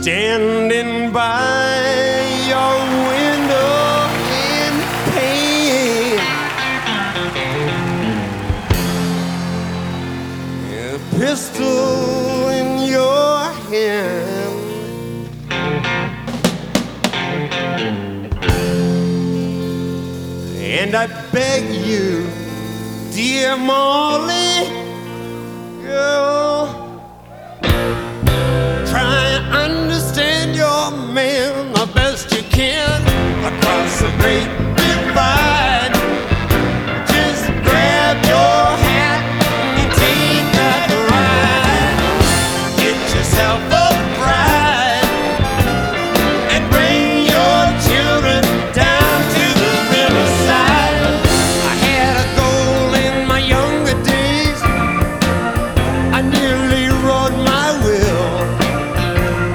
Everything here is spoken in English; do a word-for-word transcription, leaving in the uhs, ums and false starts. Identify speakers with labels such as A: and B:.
A: standing by your window in pain. A pistol in your hand, and I beg you, dear Molly, girl, try and understand your man the best you can across the great